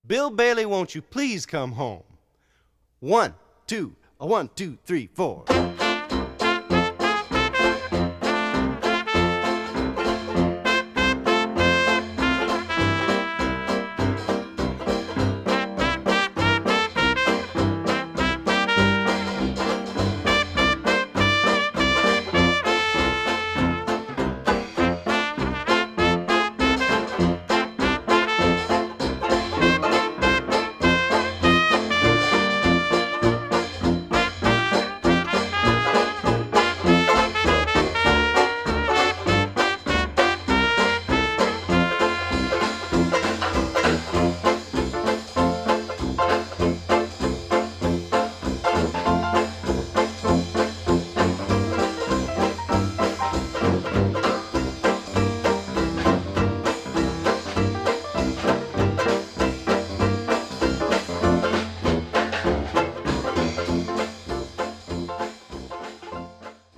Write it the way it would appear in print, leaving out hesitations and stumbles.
Bill Bailey, won't you please come home? 1, 2, 1, 2, 3, 4.